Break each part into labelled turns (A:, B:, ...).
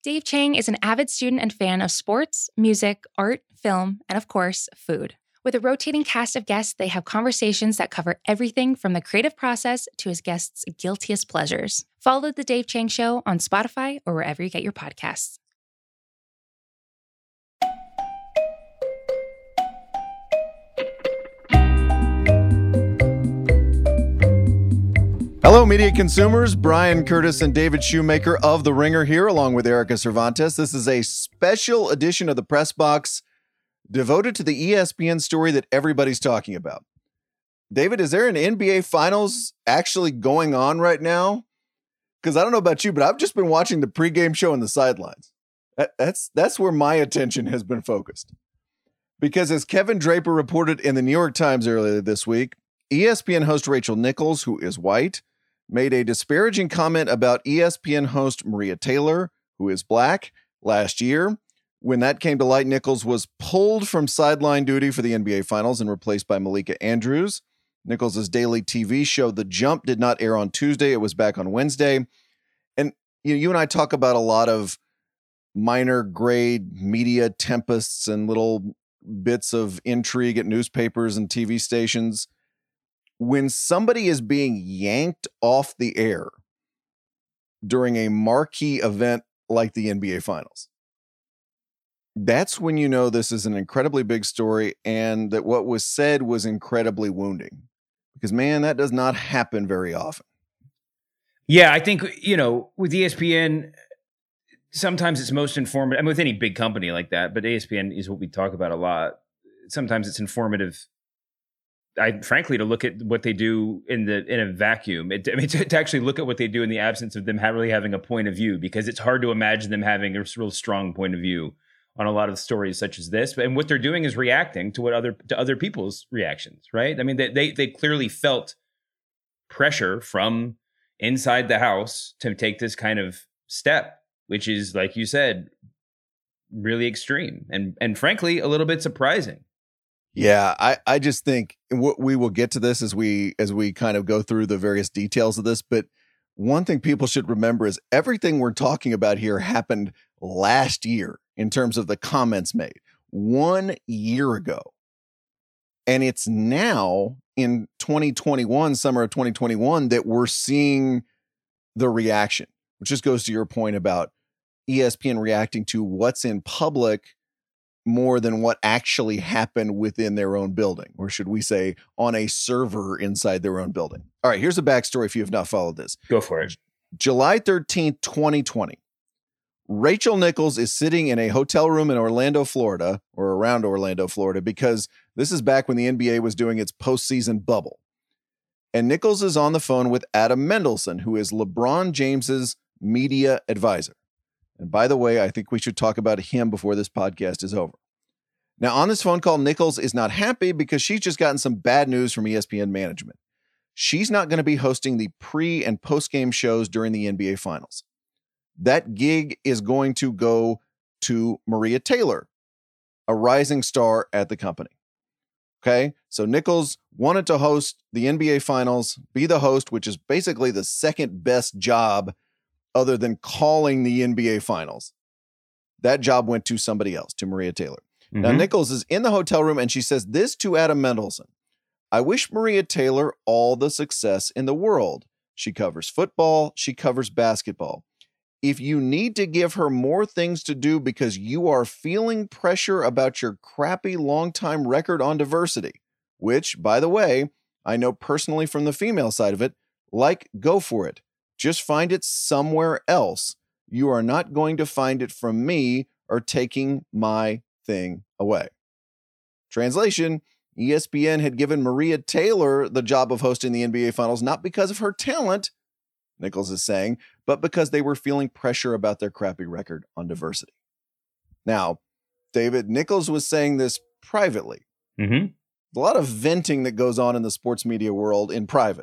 A: Dave Chang is an avid student and fan of sports, music, art, film, and of course, food. With a rotating cast of guests, they have conversations that cover everything from the creative process to his guests' guiltiest pleasures. Follow The Dave Chang Show on Spotify or wherever you get your podcasts.
B: Hello, media consumers. Brian Curtis and David Shoemaker of The Ringer here, along with Erica Cervantes. This is a special edition of the Press Box devoted to the ESPN story that everybody's talking about. David, is there an NBA Finals actually going on right now? Because I don't know about you, but I've just been watching the pregame show on the sidelines. That's where my attention has been focused. Because as Kevin Draper reported in the New York Times earlier this week, ESPN host Rachel Nichols, who is white, made a disparaging comment about ESPN host Maria Taylor, who is black, last year. When that came to light, Nichols was pulled from sideline duty for the NBA Finals and replaced by Malika Andrews. Nichols' daily TV show, The Jump, did not air on Tuesday. It was back on Wednesday. And you and I talk about a lot of minor grade media tempests and little bits of intrigue at newspapers and TV stations. When somebody is being yanked off the air during a marquee event like the NBA Finals, that's when you know this is an incredibly big story and that what was said was incredibly wounding. Because, man, that does not happen very often.
C: Yeah, I think, with ESPN, sometimes it's most informative. I mean, with any big company like that, but ESPN is what we talk about a lot. Sometimes it's informative. Frankly, to look at what they do in a vacuum, to actually look at what they do in the absence of them really having a point of view, because it's hard to imagine them having a real strong point of view on a lot of stories such as this. And what they're doing is reacting to other people's reactions, right? I mean, they clearly felt pressure from inside the house to take this kind of step, which is, like you said, really extreme and frankly a little bit surprising.
B: Yeah, I just think we will get to this as we kind of go through the various details of this. But one thing people should remember is everything we're talking about here happened last year in terms of the comments made 1 year ago. And it's now in 2021, summer of 2021, that we're seeing the reaction, which just goes to your point about ESPN reacting to what's in public more than what actually happened within their own building, or should we say on a server inside their own building. All right, here's a backstory if you have not followed this.
C: Go for it.
B: July 13th, 2020. Rachel Nichols is sitting in a hotel room in Orlando, Florida, or around Orlando, Florida, because this is back when the NBA was doing its postseason bubble. And Nichols is on the phone with Adam Mendelsohn, who is LeBron James's media advisor. And by the way, I think we should talk about him before this podcast is over. Now, on this phone call, Nichols is not happy because she's just gotten some bad news from ESPN management. She's not going to be hosting the pre- and post-game shows during the NBA Finals. That gig is going to go to Maria Taylor, a rising star at the company. Okay, so Nichols wanted to host the NBA Finals, be the host, which is basically the second best job other than calling the NBA Finals. That job went to somebody else, to Maria Taylor. Mm-hmm. Now, Nichols is in the hotel room and she says this to Adam Mendelsohn: "I wish Maria Taylor all the success in the world. She covers football. She covers basketball. If you need to give her more things to do because you are feeling pressure about your crappy long-time record on diversity," which, by the way, I know personally from the female side of it, go for it. Just find it somewhere else. You are not going to find it from me or taking my thing away. Translation: ESPN had given Maria Taylor the job of hosting the NBA Finals not because of her talent, Nichols is saying, but because they were feeling pressure about their crappy record on diversity. Now, David, Nichols was saying this privately.
C: Mm-hmm.
B: A lot of venting that goes on in the sports media world in private.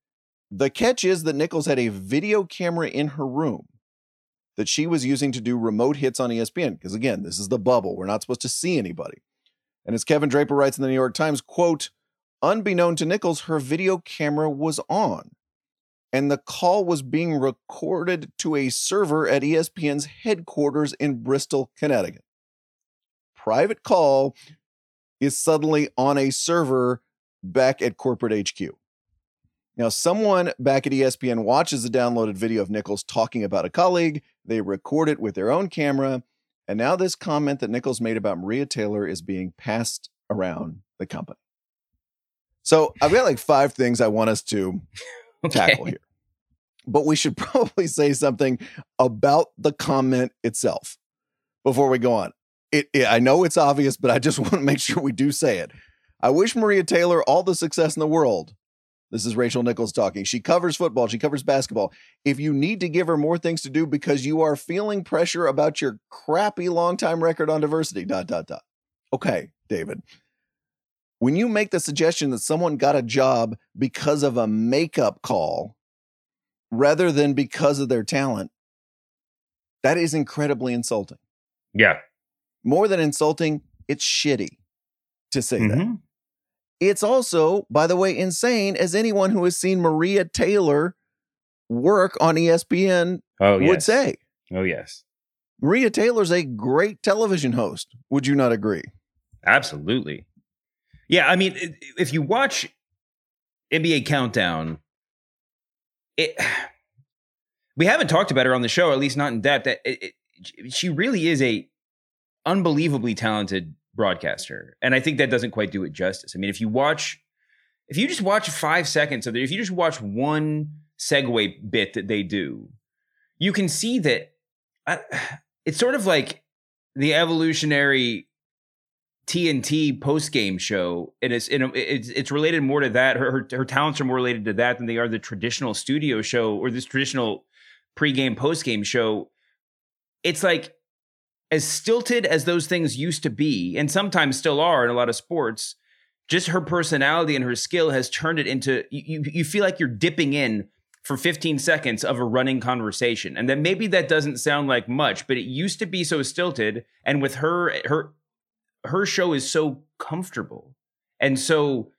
B: The catch is that Nichols had a video camera in her room that she was using to do remote hits on ESPN. Because again, this is the bubble. We're not supposed to see anybody. And as Kevin Draper writes in the New York Times, quote, "Unbeknown to Nichols, her video camera was on. and the call was being recorded to a server at ESPN's headquarters in Bristol, Connecticut. Private call is suddenly on a server back at corporate HQ. Now, someone back at ESPN watches the downloaded video of Nichols talking about a colleague. They record it with their own camera. And now this comment that Nichols made about Maria Taylor is being passed around the company. So I've got like 5 things I want us to tackle here. But we should probably say something about the comment itself before we go on. I know it's obvious, but I just want to make sure we do say it. I wish Maria Taylor all the success in the world. This is Rachel Nichols talking. She covers football. She covers basketball. If you need to give her more things to do because you are feeling pressure about your crappy long-time record on diversity, ... Okay, David. When you make the suggestion that someone got a job because of a makeup call rather than because of their talent, that is incredibly insulting.
C: Yeah.
B: More than insulting, it's shitty to say that. It's also, by the way, insane, as anyone who has seen Maria Taylor work on ESPN would say.
C: Oh, yes.
B: Maria Taylor's a great television host. Would you not agree?
C: Absolutely. Yeah, I mean, if you watch NBA Countdown, we haven't talked about her on the show, at least not in depth. She really is a unbelievably talented broadcaster, and I think that doesn't quite do it justice. I mean, if you just watch 5 seconds of it, if you just watch one segue bit that they do, you can see that it's sort of like the evolutionary TNT post-game show. It's related more to that. Her talents are more related to that than they are the traditional studio show or this traditional pre-game post-game show. It's like, as stilted as those things used to be, and sometimes still are in a lot of sports, just her personality and her skill has turned it into, you feel like you're dipping in for 15 seconds of a running conversation. And then maybe that doesn't sound like much, but it used to be so stilted. And with her show is so comfortable. And so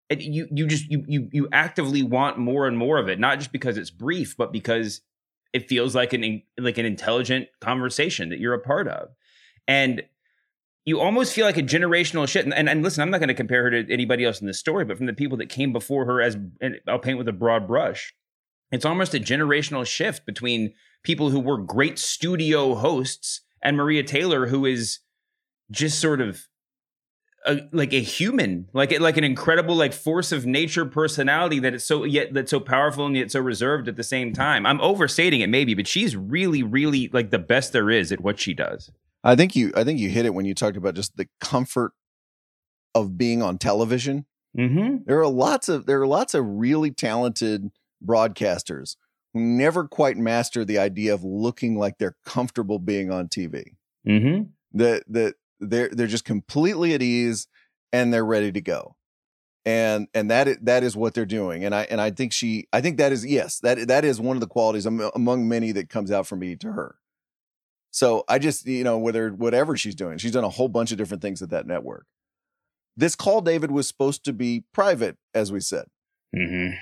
C: you actively want more and more of it, not just because it's brief, but because it feels like an intelligent conversation that you're a part of. And you almost feel like a generational shift. And listen, I'm not going to compare her to anybody else in this story, but from the people that came before her, and I'll paint with a broad brush, it's almost a generational shift between people who were great studio hosts and Maria Taylor, who is just sort of like a human, like an incredible like force of nature personality that's so powerful and yet so reserved at the same time. I'm overstating it maybe, but she's really, really like the best there is at what she does.
B: I think you hit it when you talked about just the comfort of being on television.
C: Mm-hmm.
B: There are lots of really talented broadcasters who never quite master the idea of looking like they're comfortable being on TV.
C: Mm-hmm.
B: They're just completely at ease and they're ready to go. And that is what they're doing. And I think that is one of the qualities among many that comes out from me to her. So I just, whatever she's doing, she's done a whole bunch of different things at that network. This call, David, was supposed to be private, as we said.
C: Mm-hmm.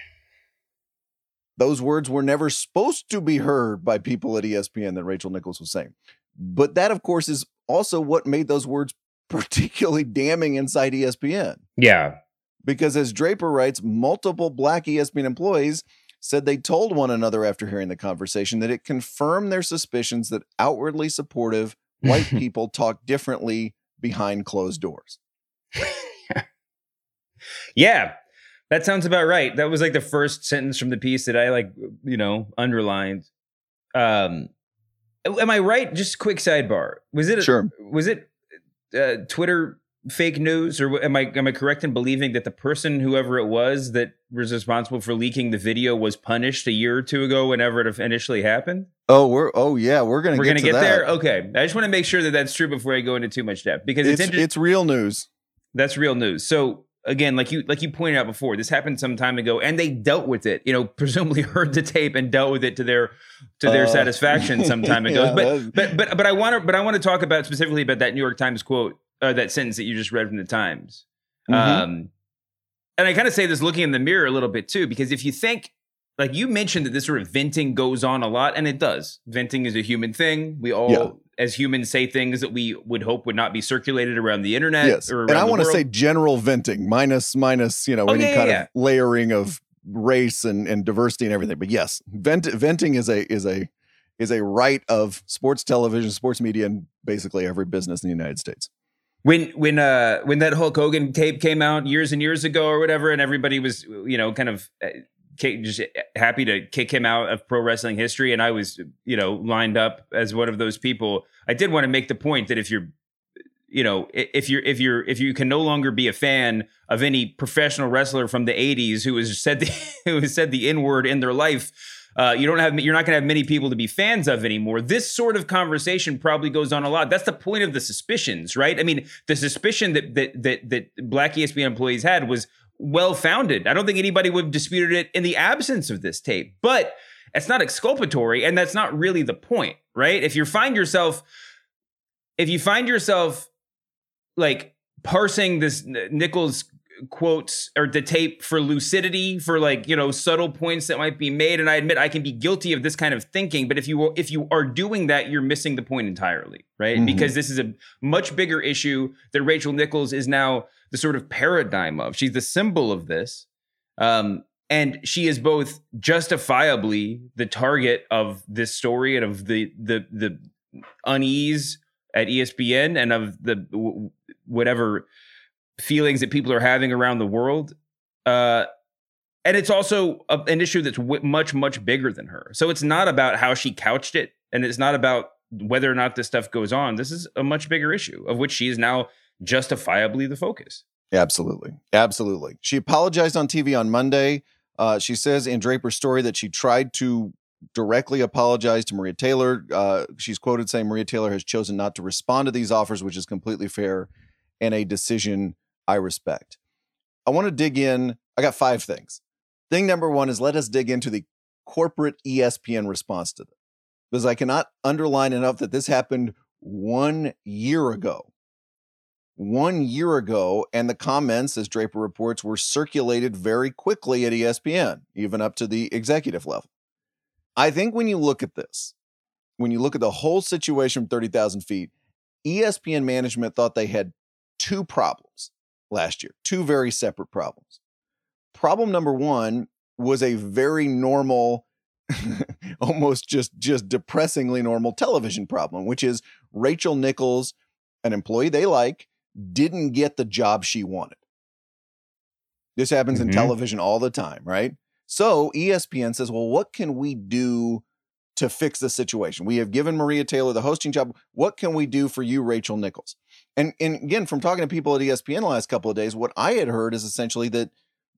B: Those words were never supposed to be heard by people at ESPN that Rachel Nichols was saying. But that, of course, is also what made those words particularly damning inside ESPN.
C: Yeah.
B: Because as Draper writes, multiple Black ESPN employees said they told one another after hearing the conversation that it confirmed their suspicions that outwardly supportive white people talk differently behind closed doors.
C: Yeah, that sounds about right. That was like the first sentence from the piece that I underlined. Am I right? Just quick sidebar. Was it Twitter fake news, or am I correct in believing that the person, whoever it was that was responsible for leaking the video, was punished a year or two ago whenever it initially happened?
B: We're gonna get
C: there. Okay, I just want to make sure that that's true before I go into too much depth, because
B: it's real news. That's
C: real news. So again, like you pointed out before, this happened some time ago, and they dealt with it. Presumably heard the tape and dealt with it to their satisfaction some time ago. Yeah, but I want to talk about specifically about that New York Times quote, that sentence that you just read from the Times. Mm-hmm. And I kind of say this looking in the mirror a little bit too, because if you think, like you mentioned that this sort of venting goes on a lot, and it does. Venting is a human thing. We all, as humans, say things that we would hope would not be circulated around the internet.
B: Yes,
C: or around
B: and I
C: want to
B: say general venting, minus any kind of layering of race and diversity and everything. But yes, venting is a right of sports television, sports media, and basically every business in the United States.
C: When that Hulk Hogan tape came out years and years ago or whatever, and everybody was kind of just happy to kick him out of pro wrestling history, and I was lined up as one of those people. I did want to make the point that if you can no longer be a fan of any professional wrestler from the 80s who has said the N-word in their life, you're not going to have many people to be fans of anymore. This sort of conversation probably goes on a lot. That's the point of the suspicions, right? I mean, the suspicion that Black ESPN employees had was well-founded. I don't think anybody would have disputed it in the absence of this tape, but it's not exculpatory, and that's not really the point, right? If you find yourself like parsing this Nichols quotes or the tape for lucidity, for subtle points that might be made. And I admit I can be guilty of this kind of thinking, but if you are doing that, you're missing the point entirely, right? Mm-hmm. Because this is a much bigger issue that Rachel Nichols is now the sort of paradigm of. She's the symbol of this. And she is both justifiably the target of this story and of the unease at ESPN and of the whatever feelings that people are having around the world. And it's also an issue that's much, much bigger than her. So it's not about how she couched it, and it's not about whether or not this stuff goes on. This is a much bigger issue of which she is now justifiably the focus. Absolutely.
B: She apologized on TV on Monday. She says in Draper's story that she tried to directly apologize to Maria Taylor. She's quoted saying Maria Taylor has chosen not to respond to these offers, which is completely fair and a decision I respect. I want to dig in. I got 5 things. Thing number 1 is let us dig into the corporate ESPN response to this, because I cannot underline enough that this happened 1 year ago. 1 year ago, and the comments, as Draper reports, were circulated very quickly at ESPN, even up to the executive level. I think when you look at this, when you look at the whole situation from 30,000 feet, ESPN management thought they had 2 problems last year, 2 very separate problems. Problem number 1 was a very normal, almost just depressingly normal television problem, which is Rachel Nichols, an employee they like, didn't get the job she wanted. This happens in television all the time, right? So ESPN says, well, what can we do to fix the situation? We have given Maria Taylor the hosting job. What can we do for you, Rachel Nichols? And again, from talking to people at ESPN the last couple of days, what I had heard is essentially that,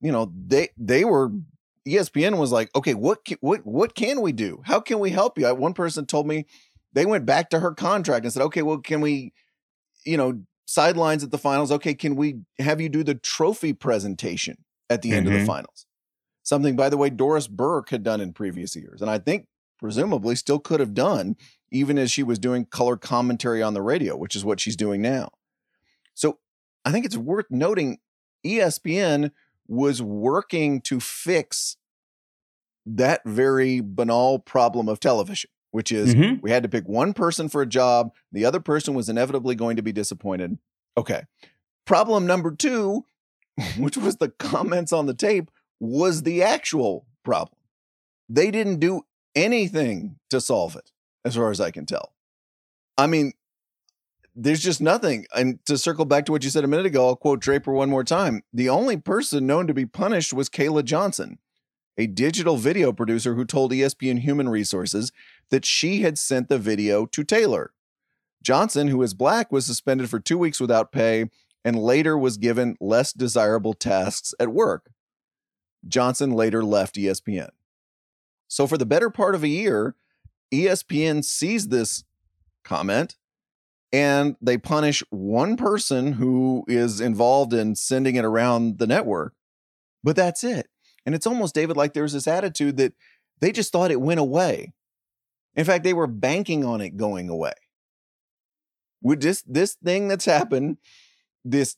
B: ESPN was like, okay, what can we do? How can we help you? One person told me they went back to her contract and said, okay, well, can we, sidelines at the finals. Okay, can we have you do the trophy presentation at the end of the finals? Something, by the way, Doris Burke had done in previous years. And I think presumably still could have done, even as she was doing color commentary on the radio, which is what she's doing now. So I think it's worth noting ESPN was working to fix that very banal problem of television, which is we had to pick one person for a job. The other person was inevitably going to be disappointed. Okay. Problem number 2, which was the comments on the tape, was the actual problem. They didn't do anything to solve it, as far as I can tell. I mean, there's just nothing. And to circle back to what you said a minute ago, I'll quote Draper one more time. The only person known to be punished was Kayla Johnson, a digital video producer who told ESPN Human Resources that she had sent the video to Taylor. Johnson, who is Black, was suspended for 2 weeks without pay and later was given less desirable tasks at work. Johnson later left ESPN. So for the better part of a year, ESPN sees this comment and they punish one person who is involved in sending it around the network. But that's it. And it's almost, David, like there's this attitude that they just thought it went away. In fact, they were banking on it going away. With this thing that's happened, this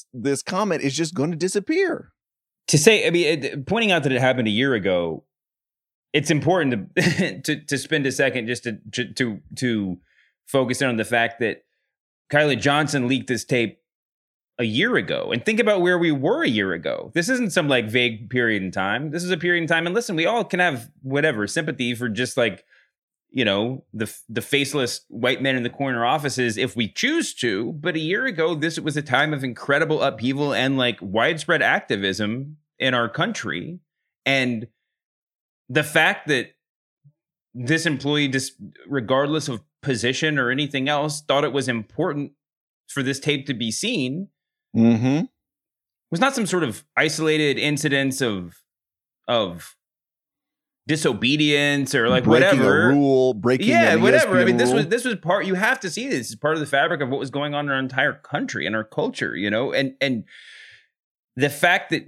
B: comment is just going to disappear.
C: To say, I mean, pointing out that it happened a year ago it's important to spend a second just to focus in on the fact that Kylie Johnson leaked this tape a year ago, and think about where we were a year ago. This isn't some like vague period in time. This is a period in time. And listen, we all can have whatever sympathy for just like, you know, the faceless white men in the corner offices if we choose to. But a year ago, this was a time of incredible upheaval and like widespread activism in our country. And the fact that this employee, just regardless of position or anything else, thought it was important for this tape to be seen was not some sort of isolated incidents of disobedience or like
B: breaking
C: whatever
B: a rule, breaking
C: whatever. I mean,
B: rule.
C: this was part. You have to see this as part of the fabric of what was going on in our entire country and our culture, you know, and the fact that.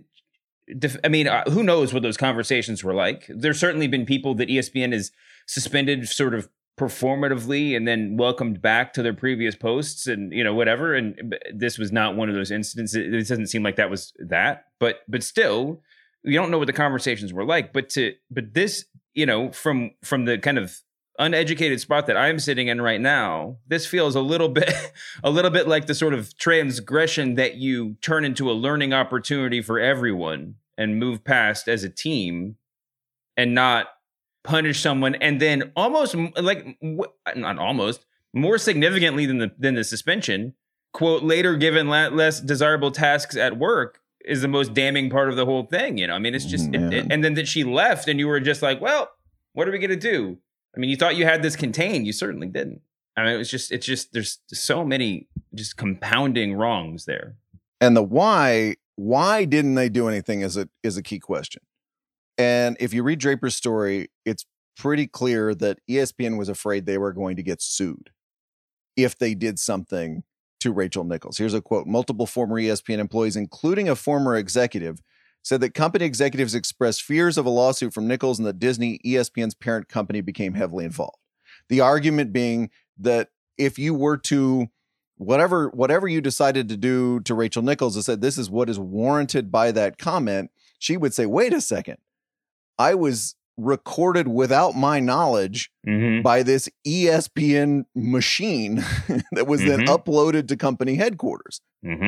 C: I mean, who knows what those conversations were like? There's certainly been people that ESPN has suspended sort of performatively and then welcomed back to their previous posts and, you know, whatever. And this was not one of those incidents. It doesn't seem like that was that. But still, we don't know what the conversations were like. But this, you know, from the kind of uneducated spot that I'm sitting in right now, this feels a little bit like the sort of transgression that you turn into a learning opportunity for everyone and move past as a team and not punish someone. And then almost like, not almost, more significantly than the suspension, quote, later given less desirable tasks at work is the most damning part of the whole thing. You know, I mean, it's just, and then that she left and you were just like, well, what are we going to do? I mean, you thought you had this contained. You certainly didn't. I mean, it's just there's so many just compounding wrongs there.
B: And the why didn't they do anything is a key question. And if you read Draper's story, it's pretty clear that ESPN was afraid they were going to get sued if they did something to Rachel Nichols. Here's a quote. Multiple former ESPN employees, including a former executive, said that company executives expressed fears of a lawsuit from Nichols and that Disney, ESPN's parent company, became heavily involved. The argument being that if you were to, whatever you decided to do to Rachel Nichols, and said this is what is warranted by that comment, she would say, wait a second, I was recorded without my knowledge by this ESPN machine that was then uploaded to company headquarters.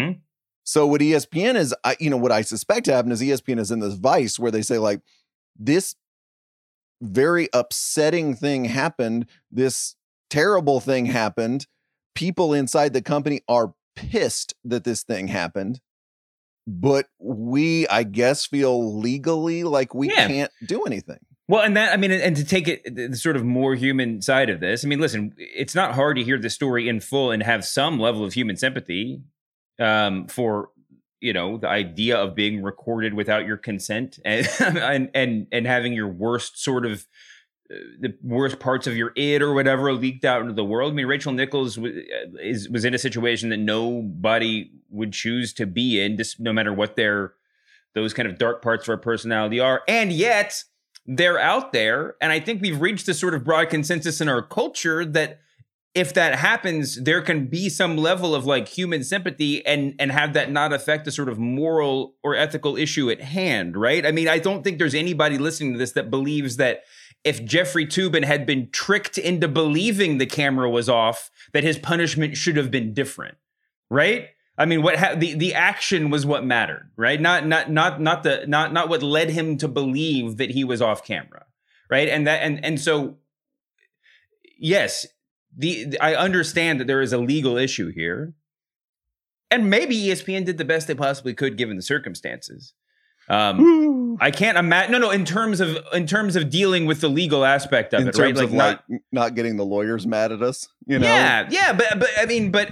B: So what ESPN is, what I suspect happened is ESPN is in this vice where they say like, this very upsetting thing happened. This terrible thing happened. People inside the company are pissed that this thing happened, but we, I guess, feel legally like we can't do anything.
C: Well, and that, I mean, and to take it the sort of more human side of this, I mean, listen, it's not hard to hear the story in full and have some level of human sympathy for, you know, the idea of being recorded without your consent and having your worst sort of the worst parts of your id or whatever leaked out into the world. I mean, Rachel Nichols was in a situation that nobody would choose to be in, just no matter what those kind of dark parts of our personality are. And yet they're out there. And I think we've reached this sort of broad consensus in our culture that if that happens, there can be some level of like human sympathy and have that not affect the sort of moral or ethical issue at hand, right? I mean, I don't think there's anybody listening to this that believes that if Jeffrey Toobin had been tricked into believing the camera was off, that his punishment should have been different, right? I mean, the action was what mattered, right? Not what led him to believe that he was off camera, right? And so, yes, I understand that there is a legal issue here, and maybe ESPN did the best they possibly could given the circumstances. I can't imagine. No. In terms of dealing with the legal aspect of it, right?
B: Like not getting the lawyers mad at us, you know?
C: Yeah. But I mean, but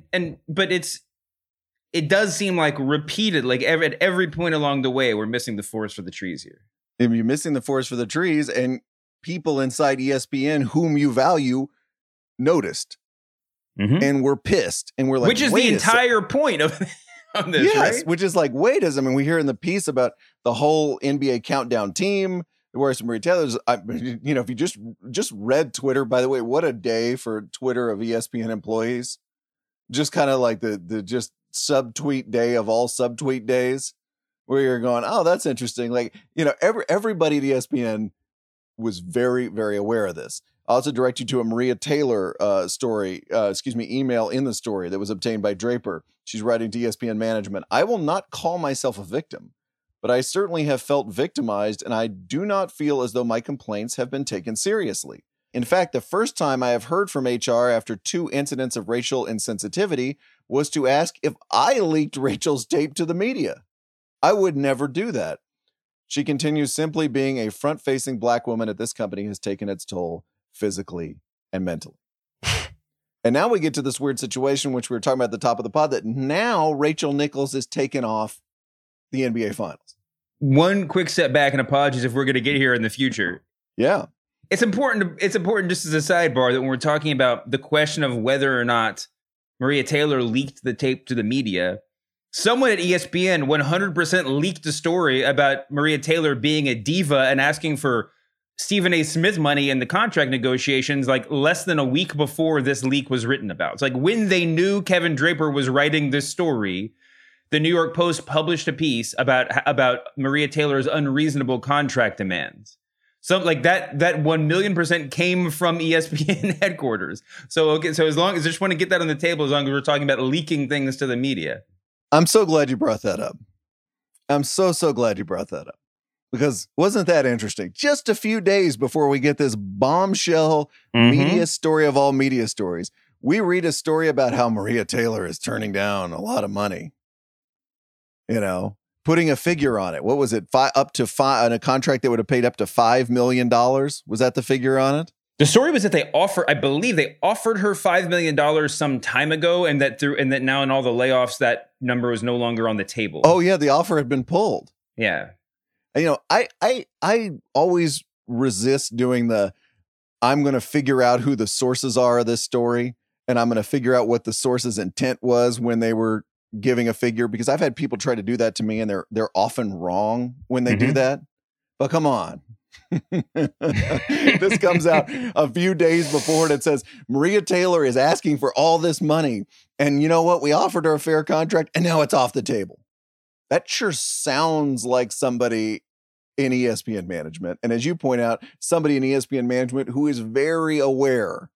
C: it does seem like repeated, like at every point along the way, we're missing the forest for the trees here.
B: If you're missing the forest for the trees, and people inside ESPN whom you value noticed, and we're pissed, and we're like,
C: which is the entire point of this, right?
B: Which is like, we hear in the piece about the whole NBA countdown team, where some retailers, if you just read Twitter, by the way, what a day for Twitter of ESPN employees. Just kind of like the just subtweet day of all subtweet days, where you're going, oh, that's interesting. Like, everybody at ESPN was very, very aware of this. I'll also direct you to a Maria Taylor email in the story that was obtained by Draper. She's writing to ESPN management. I will not call myself a victim, but I certainly have felt victimized, and I do not feel as though my complaints have been taken seriously. In fact, the first time I have heard from HR after 2 incidents of racial insensitivity was to ask if I leaked Rachel's tape to the media. I would never do that. She continues, simply being a front-facing Black woman at this company has taken its toll physically and mentally. And now we get to this weird situation, which we were talking about at the top of the pod, that now Rachel Nichols is taken off the NBA Finals.
C: One quick step back, and apologies if we're going to get here in the future.
B: Yeah.
C: It's important just as a sidebar that when we're talking about the question of whether or not Maria Taylor leaked the tape to the media, someone at ESPN 100% leaked a story about Maria Taylor being a diva and asking for Stephen A. Smith money in the contract negotiations like less than a week before this leak was written about. It's like when they knew Kevin Draper was writing this story, the New York Post published a piece about Maria Taylor's unreasonable contract demands. Something like that 1,000,000% came from ESPN headquarters. So as long as I just want to get that on the table, as long as we're talking about leaking things to the media.
B: I'm so glad you brought that up. I'm so glad you brought that up, because wasn't that interesting? Just a few days before we get this bombshell media story of all media stories, we read a story about how Maria Taylor is turning down a lot of money. You know, putting a figure on it. What was it? Up to 5 on a contract that would have paid up to $5 million. Was that the figure on it?
C: The story was that I believe they offered her $5 million some time ago, and that now in all the layoffs, that number was no longer on the table.
B: Oh yeah, the offer had been pulled.
C: Yeah.
B: And, you know, I always resist doing I'm going to figure out who the sources are of this story, and I'm going to figure out what the source's intent was when they were giving a figure, because I've had people try to do that to me, and they're often wrong when they do that. But come on. This comes out a few days before and it says Maria Taylor is asking for all this money, and you know what? We offered her a fair contract and now it's off the table. That sure sounds like somebody in ESPN management, and as you point out, somebody in ESPN management who is very aware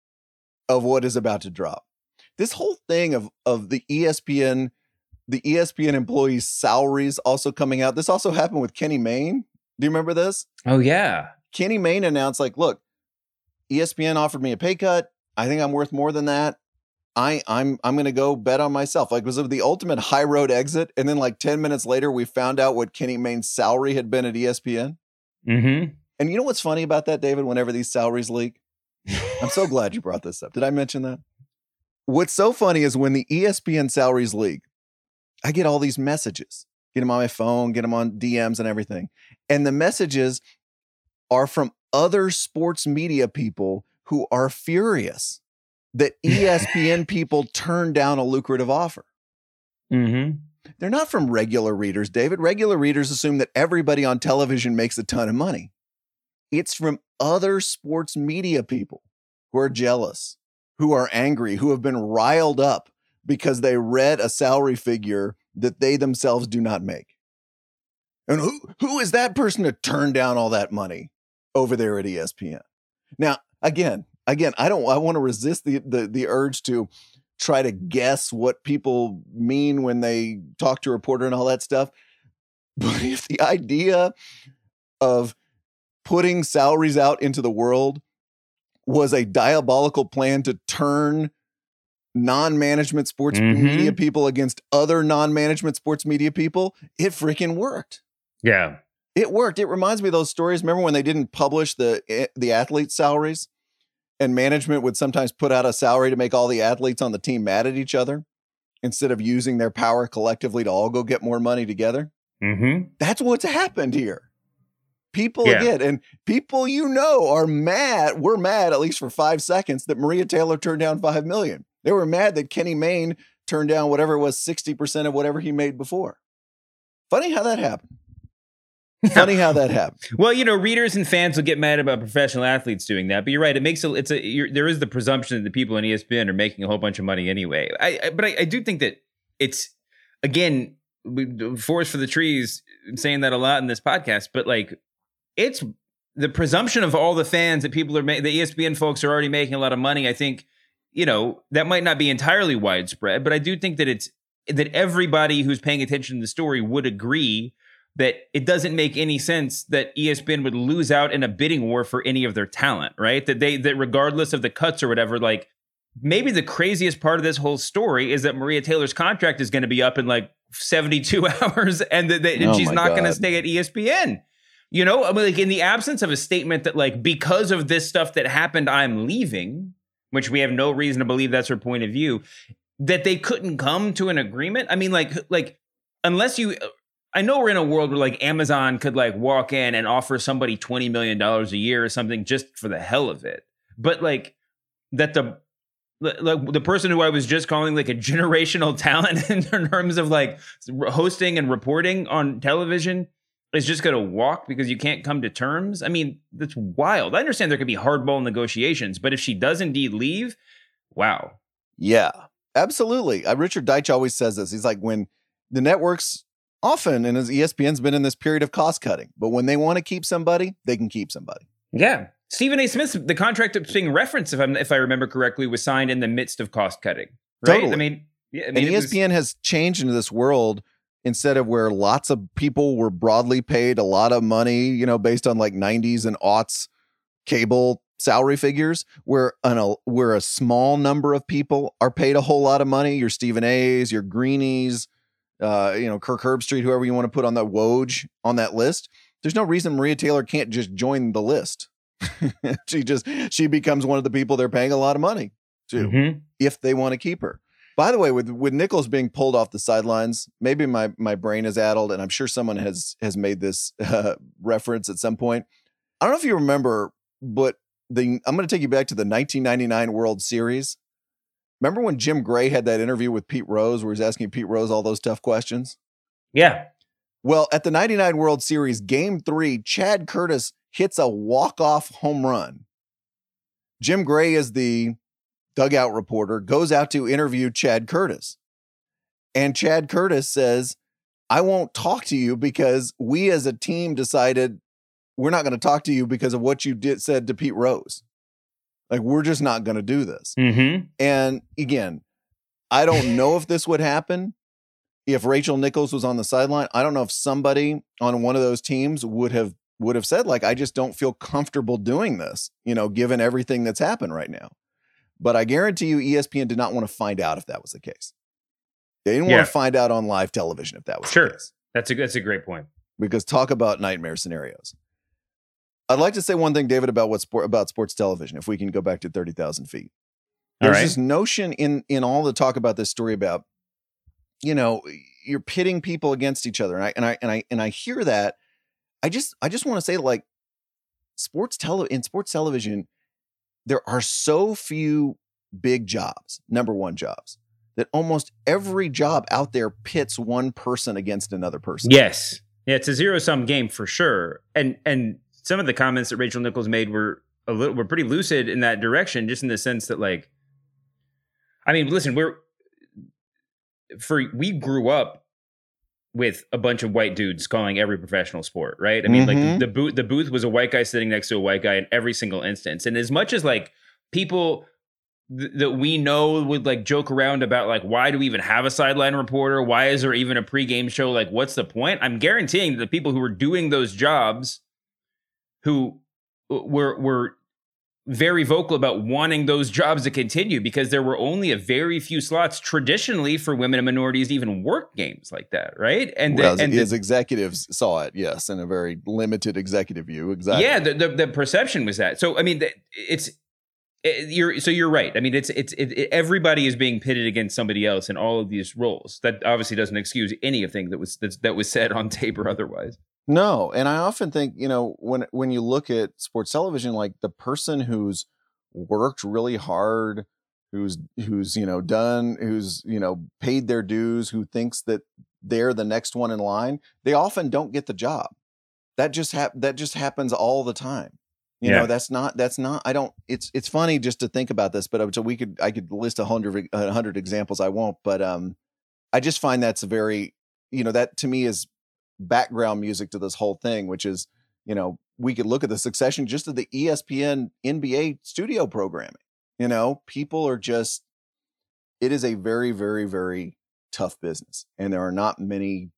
B: of what is about to drop. This whole thing of the ESPN employees' salaries also coming out. This also happened with Kenny Mayne. Do you remember this?
C: Oh yeah.
B: Kenny Mayne announced, like, look, ESPN offered me a pay cut. I think I'm worth more than that. I'm going to go bet on myself. Like, it was the ultimate high road exit. And then like 10 minutes later, we found out what Kenny Mayne's salary had been at ESPN. And you know what's funny about that, David? Whenever these salaries leak, I'm so glad you brought this up. Did I mention that? What's so funny is when the ESPN salaries leak, I get all these messages, get them on my phone, get them on DMs and everything. And the messages are from other sports media people who are furious that ESPN people turned down a lucrative offer. They're not from regular readers, David. Regular readers assume that everybody on television makes a ton of money. It's from other sports media people who are jealous, who are angry, who have been riled up because they read a salary figure that they themselves do not make. And who is that person to turn down all that money over there at ESPN? Now, again, I want to resist the urge to try to guess what people mean when they talk to a reporter and all that stuff. But if the idea of putting salaries out into the world was a diabolical plan to turn non-management sports media people against other non-management sports media people, it freaking worked.
C: Yeah.
B: It worked. It reminds me of those stories. Remember when they didn't publish the athletes' salaries, and management would sometimes put out a salary to make all the athletes on the team mad at each other instead of using their power collectively to all go get more money together? That's what's happened here. People again, and people are mad. We're mad, at least for 5 seconds, that Maria Taylor turned down $5 million. They were mad that Kenny Mayne turned down whatever it was, 60% of whatever he made before. Funny how that happened.
C: Well, you know, readers and fans will get mad about professional athletes doing that, but you're right. It makes there is the presumption that the people in ESPN are making a whole bunch of money anyway. But I do think that it's, again, forest for the trees, I'm saying that a lot in this podcast, but like, it's the presumption of all the fans that people are the ESPN folks are already making a lot of money. I think, that might not be entirely widespread, but I do think that that everybody who's paying attention to the story would agree that it doesn't make any sense that ESPN would lose out in a bidding war for any of their talent, right? That regardless of the cuts or whatever, like maybe the craziest part of this whole story is that Maria Taylor's contract is going to be up in like 72 hours and and she's not going to stay at ESPN. I mean, like in the absence of a statement that like, because of this stuff that happened, I'm leaving, which we have no reason to believe that's her point of view, that they couldn't come to an agreement. I mean, like unless I know we're in a world where like Amazon could like walk in and offer somebody $20 million a year or something just for the hell of it. But like that the person who I was just calling like a generational talent in terms of like hosting and reporting on television is just going to walk because you can't come to terms. I mean, that's wild. I understand there could be hardball negotiations, but if she does indeed leave, wow.
B: Yeah, absolutely. Richard Deitch always says this. He's like, when the networks often, and as ESPN's been in this period of cost cutting, but when they want to keep somebody, they can keep somebody.
C: Yeah. Stephen A. Smith, the contract that's being referenced, if I remember correctly, was signed in the midst of cost cutting. Right?
B: Totally.
C: I mean,
B: and ESPN has changed into this world. Instead of where lots of people were broadly paid a lot of money, based on like 90s and aughts cable salary figures, where a small number of people are paid a whole lot of money. Your Stephen A's, your Greenies, Kirk Herbstreit, whoever you want to put on the Woj on that list. There's no reason Maria Taylor can't just join the list. She becomes one of the people they're paying a lot of money to, if they want to keep her. By the way, with Nichols being pulled off the sidelines, maybe my brain is addled, and I'm sure someone has made this reference at some point. I don't know if you remember, but I'm going to take you back to the 1999 World Series. Remember when Jim Gray had that interview with Pete Rose where he's asking Pete Rose all those tough questions?
C: Yeah.
B: Well, at the 99 World Series, Game 3, Chad Curtis hits a walk-off home run. Jim Gray is the dugout reporter, goes out to interview Chad Curtis. And Chad Curtis says, I won't talk to you because we as a team decided we're not going to talk to you because of what you said to Pete Rose. Like, we're just not going to do this. And again, I don't know if this would happen if Rachel Nichols was on the sideline. I don't know if somebody on one of those teams would have said, like, I just don't feel comfortable doing this, given everything that's happened right now. But I guarantee you ESPN did not want to find out if that was the case. They didn't want to find out on live television if that was the case.
C: That's a great point.
B: Because talk about nightmare scenarios. I'd like to say one thing, David, about sports television, if we can go back to 30,000 feet. There's this notion in all the talk about this story about, you're pitting people against each other. And I hear that. I just want to say, like, in sports television, there are so few big jobs, number one jobs, that almost every job out there pits one person against another person.
C: Yes. Yeah, it's a zero-sum game for sure. And some of the comments that Rachel Nichols made were pretty lucid in that direction, just in the sense that, like, I mean, listen, we grew up with a bunch of white dudes calling every professional sport, right? I mean, like the booth was a white guy sitting next to a white guy in every single instance. And as much as like people that we know would like joke around about like, why do we even have a sideline reporter? Why is there even a pregame show? Like, what's the point? I'm guaranteeing that the people who were doing those jobs, who were very vocal about wanting those jobs to continue, because there were only a very few slots traditionally for women and minorities to even work games like that, right? And
B: as executives saw it, yes, in a very limited executive view, exactly.
C: Yeah, the perception was that. So I mean, you're right. I mean, it's everybody is being pitted against somebody else in all of these roles. That obviously doesn't excuse anything that was said on tape or otherwise.
B: No, and I often think, when you look at sports television, like the person who's worked really hard, who's done, who's paid their dues, who thinks that they're the next one in line, they often don't get the job. That just happens all the time. You know, that's not, it's funny just to think about this, but I could list 100 examples. I won't, but I just find that's a very, that to me is background music to this whole thing, which is, we could look at the succession just of the ESPN NBA studio programming. You know, people are just, it is a very, very, very tough business. And there are not many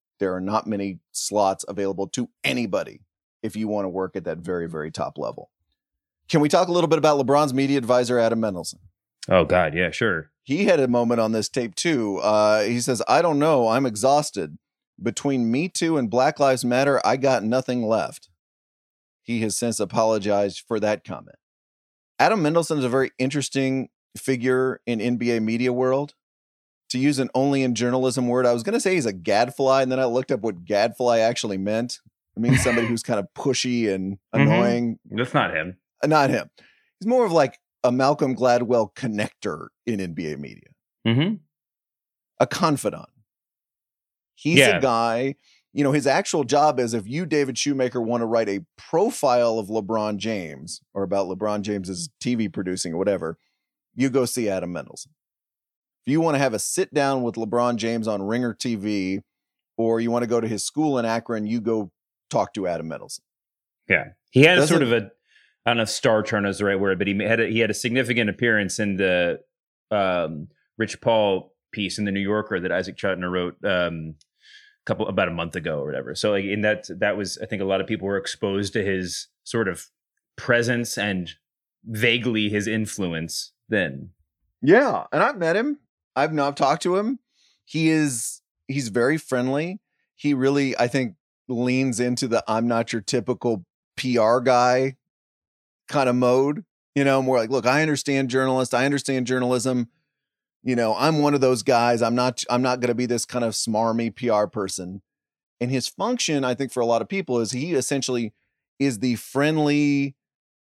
B: slots available to anybody if you want to work at that very, very top level. Can we talk a little bit about LeBron's media advisor, Adam Mendelsohn?
C: Oh, God. Yeah, sure.
B: He had a moment on this tape, too. He says, I don't know. I'm exhausted. Between Me Too and Black Lives Matter, I got nothing left. He has since apologized for that comment. Adam Mendelsohn is a very interesting figure in NBA media world. To use an only in journalism word, I was going to say he's a gadfly, and then I looked up what gadfly actually meant. It means somebody who's kind of pushy and annoying.
C: That's not him.
B: Not him. He's more of like a Malcolm Gladwell connector in NBA media.
C: Mm-hmm.
B: A confidant. He's a guy, you know, his actual job is if you, David Shoemaker, want to write a profile of LeBron James or about LeBron James's TV producing or whatever, you go see Adam Mendelsohn. If you want to have a sit down with LeBron James on Ringer TV, or you want to go to his school in Akron, you go talk to Adam Mendelsohn.
C: Yeah. He had a sort of a, I don't know if star turn is the right word, but he had a significant appearance in the Rich Paul piece in the New Yorker that Isaac Chotiner wrote about a month ago or whatever. So like in that was, I think a lot of people were exposed to his sort of presence and vaguely his influence then.
B: Yeah. And I've met him. I've not talked to him. He's very friendly. He really, I think, leans into the I'm not your typical PR guy kind of mode, you know, more like, look, I understand journalists. I understand journalism. You know, I'm one of those guys. I'm not going to be this kind of smarmy PR person. And his function, I think, for a lot of people is he essentially is the friendly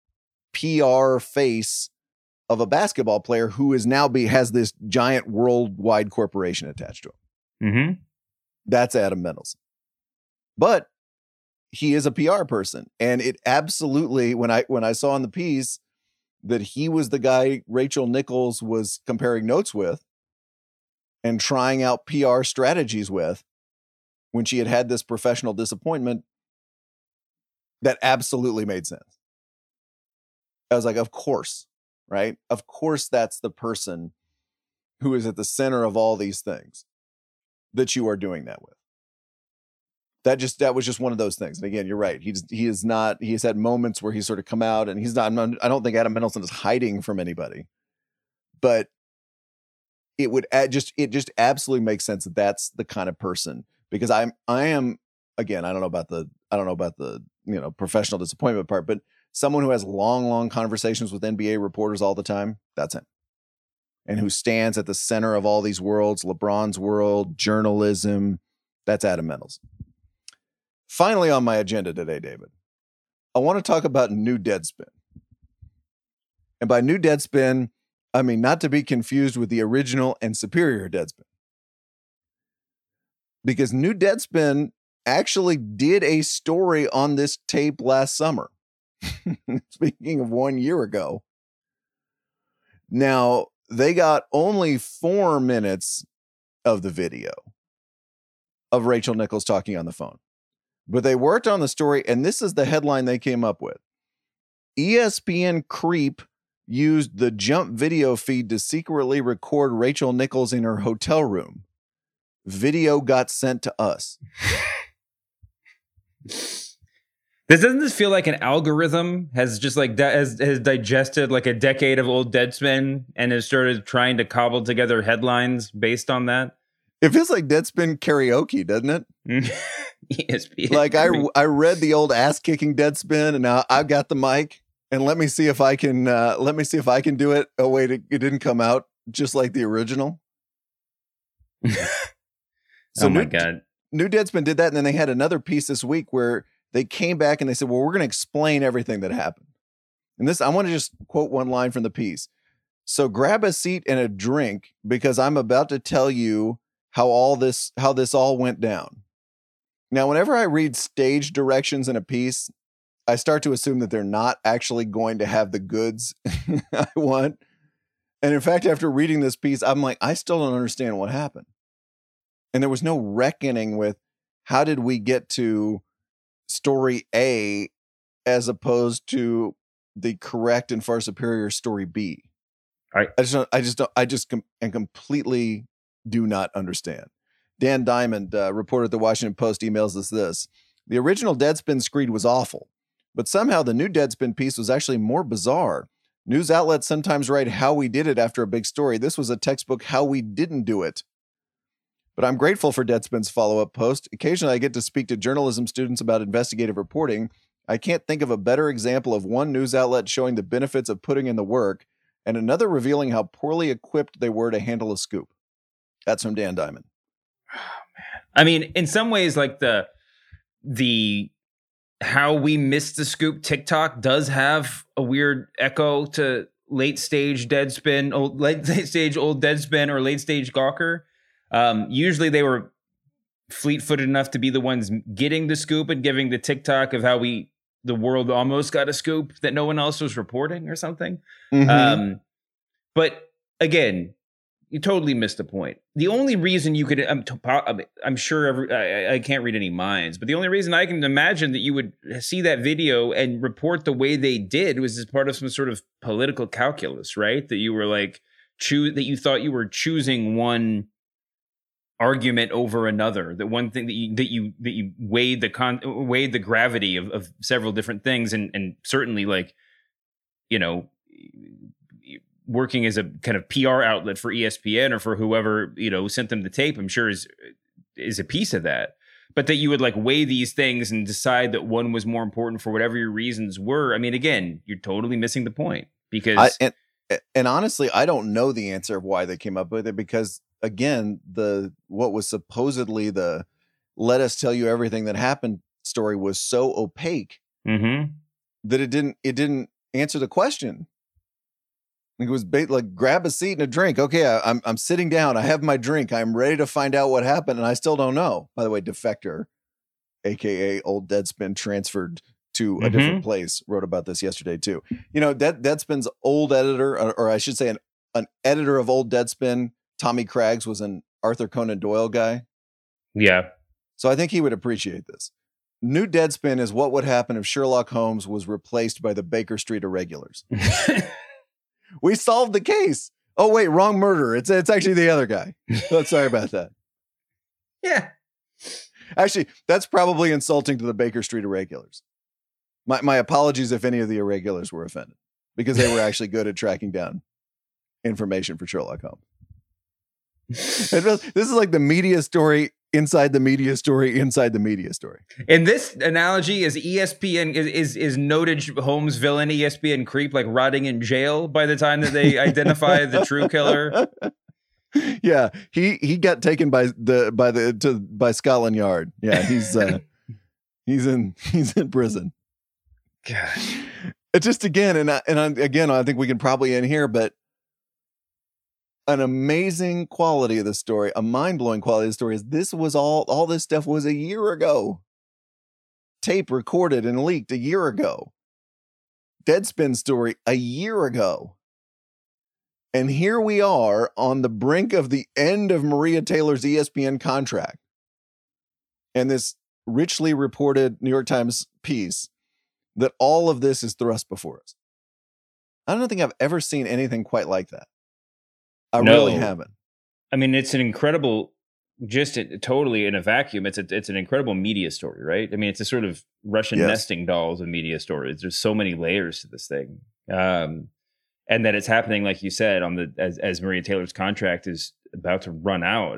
B: PR face of a basketball player who is now has this giant worldwide corporation attached to him.
C: Mm-hmm.
B: That's Adam Mendelsohn. But he is a PR person. And it absolutely, when I saw in the piece that he was the guy Rachel Nichols was comparing notes with and trying out PR strategies with when she had this professional disappointment, that absolutely made sense. I was like, of course, right? Of course, that's the person who is at the center of all these things that you are doing that with. That was just one of those things. And again, you're right. He has had moments where he's sort of come out and I don't think Adam Mendelsohn is hiding from anybody, but it just absolutely makes sense that that's the kind of person, because I am, again, I don't know about the, you know, professional disappointment part, but someone who has long conversations with NBA reporters all the time, that's him. And who stands at the center of all these worlds, LeBron's world, journalism, that's Adam Mendelsohn. Finally on my agenda today, David, I want to talk about New Deadspin. And by New Deadspin, I mean not to be confused with the original and superior Deadspin. Because New Deadspin actually did a story on this tape last summer. Speaking of 1 year ago. Now, they got only 4 minutes of the video of Rachel Nichols talking on the phone. But they worked on the story, and this is the headline they came up with. ESPN creep used the Jump video feed to secretly record Rachel Nichols in her hotel room. Video got sent to us.
C: Doesn't this feel like an algorithm has just like has digested like a decade of old Deadspin and has started trying to cobble together headlines based on that?
B: It feels like Deadspin karaoke, doesn't it?
C: ESPN.
B: Like I read the old ass kicking Deadspin, and now I've got the mic, and let me see if I can do it. Oh wait, it didn't come out just like the original.
C: Oh my God.
B: New Deadspin did that, and then they had another piece this week where they came back and they said, well, we're going to explain everything that happened. And this, I want to just quote one line from the piece. So grab a seat and a drink, because I'm about to tell you how this all went down. Now, whenever I read stage directions in a piece, I start to assume that they're not actually going to have the goods I want. And in fact, after reading this piece, I'm like, I still don't understand what happened. And there was no reckoning with how did we get to story A as opposed to the correct and far superior story B?
C: I
B: completely do not understand. Dan Diamond, reporter at the Washington Post, emails us this. The original Deadspin screed was awful, but somehow the new Deadspin piece was actually more bizarre. News outlets sometimes write how we did it after a big story. This was a textbook how we didn't do it. But I'm grateful for Deadspin's follow-up post. Occasionally I get to speak to journalism students about investigative reporting. I can't think of a better example of one news outlet showing the benefits of putting in the work and another revealing how poorly equipped they were to handle a scoop. That's from Dan Diamond.
C: Oh, man. I mean, in some ways, like the how we missed the scoop TikTok does have a weird echo to late stage Deadspin, late stage old Deadspin, or late stage Gawker. Usually they were fleet-footed enough to be the ones getting the scoop and giving the TikTok of how the world almost got a scoop that no one else was reporting or something.
B: Mm-hmm.
C: But again, you totally missed the point. The only reason you could, I'm sure I can't read any minds, but the only reason I can imagine that you would see that video and report the way they did was as part of some sort of political calculus, right? That you were like, that you thought you were choosing one argument over another, that one thing that you weighed the gravity of several different things, and certainly, like, you know, working as a kind of PR outlet for ESPN or for whoever, you know, sent them the tape, I'm sure is a piece of that. But that you would like weigh these things and decide that one was more important for whatever your reasons were. I mean, again, you're totally missing the point, because
B: and honestly, I don't know the answer of why they came up with it, because again, what was supposedly the let us tell you everything that happened story was so opaque that it didn't answer the question. It was like, grab a seat and a drink. Okay, I'm sitting down. I have my drink. I'm ready to find out what happened, and I still don't know. By the way, Defector, aka Old Deadspin, transferred to a different place, wrote about this yesterday too. You know, Deadspin's old editor, or I should say an editor of Old Deadspin, Tommy Craggs, was an Arthur Conan Doyle guy.
C: Yeah.
B: So I think he would appreciate this. New Deadspin is what would happen if Sherlock Holmes was replaced by the Baker Street Irregulars. We solved the case. Oh, wait, wrong murder. It's actually the other guy. Oh, sorry about that.
C: Yeah.
B: Actually, that's probably insulting to the Baker Street Irregulars. My apologies if any of the irregulars were offended, because they were actually good at tracking down information for Sherlock Holmes. This is like the media story inside the media story inside the media story.
C: In this analogy, is ESPN is noted Holmes villain ESPN creep like rotting in jail by the time that they identify the true killer?
B: Yeah, he got taken by Scotland Yard. Yeah, he's in prison.
C: Gosh.
B: It's just again, I think we can probably end here, but an amazing quality of the story, a mind-blowing quality of the story is this was all this stuff was a year ago. Tape recorded and leaked a year ago. Deadspin story a year ago. And here we are on the brink of the end of Maria Taylor's ESPN contract. And this richly reported New York Times piece that all of this is thrust before us. I don't think I've ever seen anything quite like that. I really haven't.
C: I mean, it's an incredible, totally in a vacuum. It's an incredible media story, right? I mean, it's a sort of Russian nesting dolls of media stories. There's so many layers to this thing, and that it's happening, like you said, as Maria Taylor's contract is about to run out.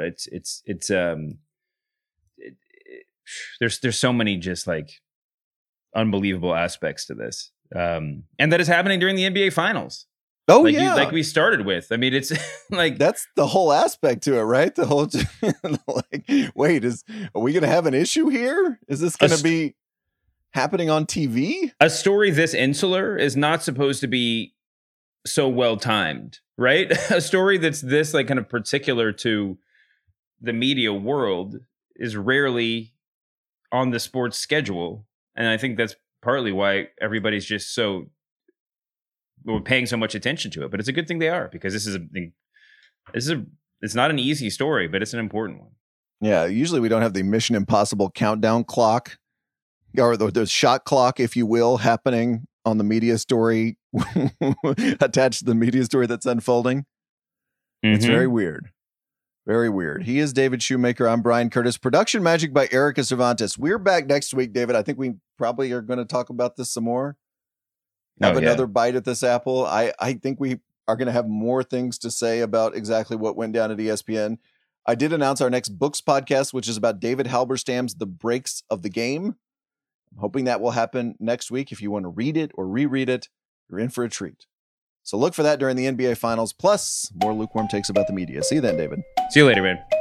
C: There's so many just like unbelievable aspects to this, and that is happening during the NBA Finals.
B: Oh,
C: like we started with. I mean, it's like
B: that's the whole aspect to it, right? The whole like, wait, are we going to have an issue here? Is this going to be happening on TV?
C: A story this insular is not supposed to be so well timed, right? A story that's this like kind of particular to the media world is rarely on the sports schedule, and I think that's partly why everybody's just we're paying so much attention to it. But it's a good thing they are, because it's not an easy story, but it's an important one.
B: Yeah, usually we don't have the Mission Impossible countdown clock or the shot clock, if you will, happening on the media story attached to the media story that's unfolding. It's very weird. Very weird. He is David Shoemaker. I'm Brian Curtis. Production magic by Erica Cervantes. We're back next week, David. I think we probably are going to talk about this some more. Have another bite at this apple. I think we are going to have more things to say about exactly what went down at ESPN. I did announce our next books podcast, which is about David Halberstam's The Breaks of the Game. I'm hoping that will happen next week. If you want to read it or reread it, you're in for a treat. So look for that during the NBA Finals, plus more lukewarm takes about the media. See you then, David.
C: See you later, man.